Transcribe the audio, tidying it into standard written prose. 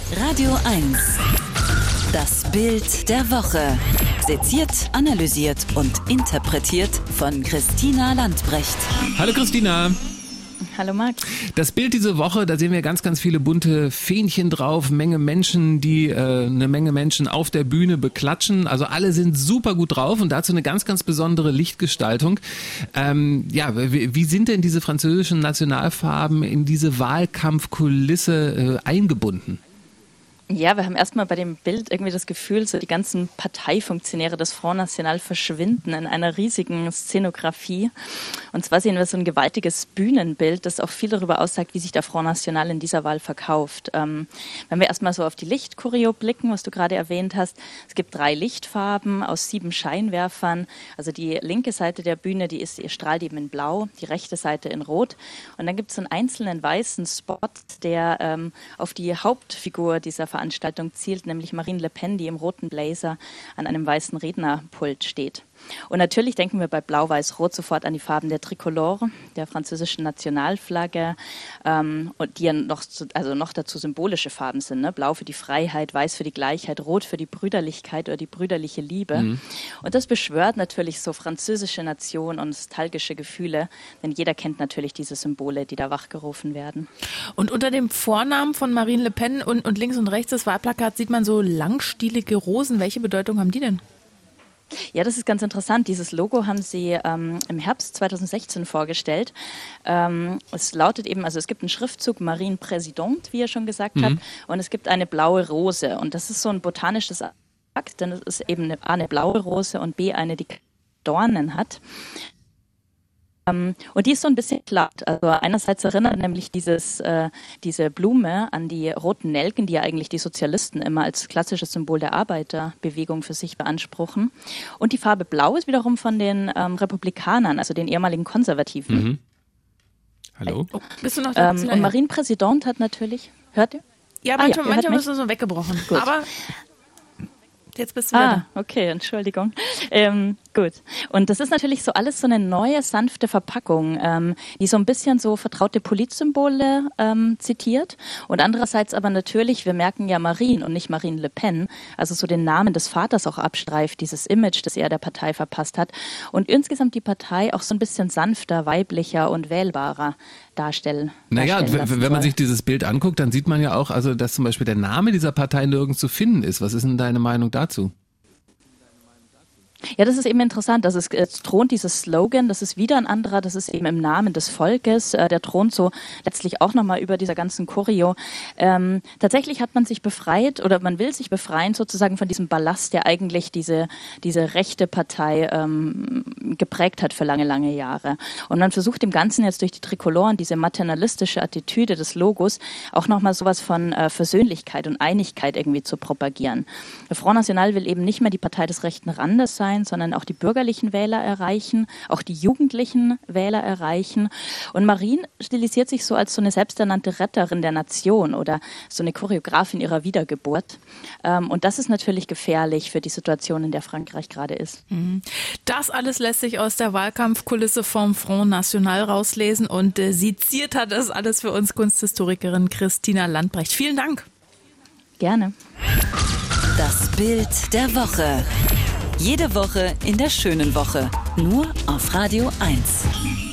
Radio 1. Das Bild der Woche. Seziert, analysiert und interpretiert von Christina Landbrecht. Hallo Christina. Hallo Max. Das Bild diese Woche, da sehen wir ganz, ganz viele bunte Fähnchen drauf, Menge Menschen, die eine Menge Menschen auf der Bühne beklatschen. Also alle sind super gut drauf und dazu eine ganz, ganz besondere Lichtgestaltung. Wie sind denn diese französischen Nationalfarben in diese Wahlkampfkulisse eingebunden? Ja, wir haben erstmal bei dem Bild irgendwie das Gefühl, so die ganzen Parteifunktionäre des Front National verschwinden in einer riesigen Szenografie. Und zwar sehen wir so ein gewaltiges Bühnenbild, das auch viel darüber aussagt, wie sich der Front National in dieser Wahl verkauft. Wenn wir erstmal so auf die Lichtchoreo blicken, was du gerade erwähnt hast, es gibt 3 Lichtfarben aus 7 Scheinwerfern. Also die linke Seite der Bühne, die strahlt eben in Blau, die rechte Seite in Rot. Und dann gibt es einen einzelnen weißen Spot, der auf die Hauptfigur dieser Veranstaltung zielt, nämlich Marine Le Pen, die im roten Blazer an einem weißen Rednerpult steht. Und natürlich denken wir bei Blau-Weiß-Rot sofort an die Farben der Tricolore, der französischen Nationalflagge, und die ja noch dazu symbolische Farben sind. Ne? Blau für die Freiheit, Weiß für die Gleichheit, Rot für die Brüderlichkeit oder die brüderliche Liebe. Mhm. Und das beschwört natürlich so französische Nation und nostalgische Gefühle, denn jeder kennt natürlich diese Symbole, die da wachgerufen werden. Und unter dem Vornamen von Marine Le Pen und links und rechts des Wahlplakats sieht man so langstielige Rosen. Welche Bedeutung haben die denn? Ja, das ist ganz interessant. Dieses Logo haben sie im Herbst 2016 vorgestellt. Es lautet eben, also es gibt einen Schriftzug Marine Présidente, wie ihr schon gesagt habt, und es gibt eine blaue Rose. Und das ist so ein botanisches Akt, denn es ist eben A, eine blaue Rose und B, eine, die Dornen hat. Und die ist so ein bisschen glatt. Also einerseits erinnert nämlich diese Blume an die roten Nelken, die ja eigentlich die Sozialisten immer als klassisches Symbol der Arbeiterbewegung für sich beanspruchen. Und die Farbe Blau ist wiederum von den Republikanern, also den ehemaligen Konservativen. Mhm. Hallo? Bist du noch da? Und Marine Présidente hat natürlich... Hört ihr? Ja, manche müssen so weggebrochen. Gut. Aber... Jetzt bist du wieder da. Okay, Entschuldigung. Gut. Und das ist natürlich so alles so eine neue, sanfte Verpackung, die so ein bisschen so vertraute Politsymbole zitiert. Und andererseits aber natürlich, wir merken ja Marine und nicht Marine Le Pen, also so den Namen des Vaters auch abstreift, dieses Image, das er der Partei verpasst hat. Und insgesamt die Partei auch so ein bisschen sanfter, weiblicher und wählbarer darstellen. Naja, wenn man sich dieses Bild anguckt, dann sieht man ja auch, also dass zum Beispiel der Name dieser Partei nirgends zu finden ist. Was ist denn deine Meinung dazu? Ja, das ist eben interessant. Also es thront dieses Slogan, das ist wieder ein anderer, das ist eben im Namen des Volkes. Der thront so letztlich auch nochmal über dieser ganzen Choreo. Tatsächlich hat man sich befreit oder man will sich befreien sozusagen von diesem Ballast, der eigentlich diese rechte Partei geprägt hat für lange, lange Jahre. Und man versucht dem Ganzen jetzt durch die Trikoloren, diese maternalistische Attitüde des Logos, auch nochmal sowas von Versöhnlichkeit und Einigkeit irgendwie zu propagieren. Der Front National will eben nicht mehr die Partei des rechten Randes sein, sondern auch die bürgerlichen Wähler erreichen, auch die jugendlichen Wähler erreichen. Und Marine stilisiert sich so als so eine selbsternannte Retterin der Nation oder so eine Choreografin ihrer Wiedergeburt. Und das ist natürlich gefährlich für die Situation, in der Frankreich gerade ist. Das alles lässt sich aus der Wahlkampfkulisse vom Front National rauslesen und seziert hat das alles für uns Kunsthistorikerin Christina Landbrecht. Vielen Dank. Gerne. Das Bild der Woche. Jede Woche in der schönen Woche. Nur auf Radio 1.